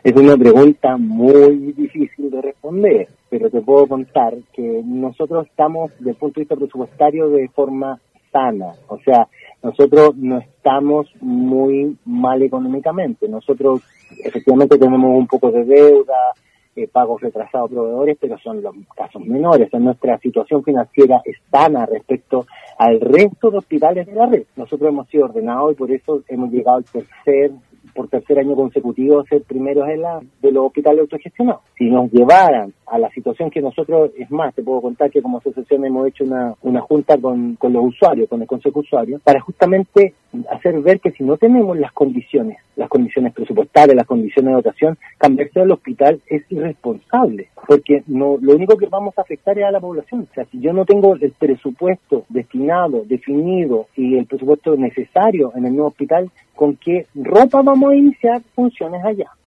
Es una pregunta muy difícil de responder, pero te puedo contar que nosotros estamos, desde el punto de vista presupuestario, de forma sana. O sea, nosotros no estamos muy mal económicamente. Nosotros efectivamente tenemos un poco de deuda, pagos retrasados a proveedores, pero son los casos menores. En nuestra situación financiera es sana respecto al resto de hospitales de la red. Nosotros hemos sido ordenados y por eso hemos llegado por tercer año consecutivo a ser primeros de los hospitales autogestionados. Si nos llevaran a la situación que nosotros, es más, te puedo contar que como asociación hemos hecho una junta con los usuarios, con el consejo usuario, para justamente hacer ver que si no tenemos las condiciones presupuestarias, las condiciones de dotación, cambiarse al hospital es irresponsable, porque no, lo único que vamos a afectar es a la población. O sea, si yo no tengo el presupuesto destinado, definido y el presupuesto necesario en el nuevo hospital, ¿con qué ropa vamos a iniciar funciones allá?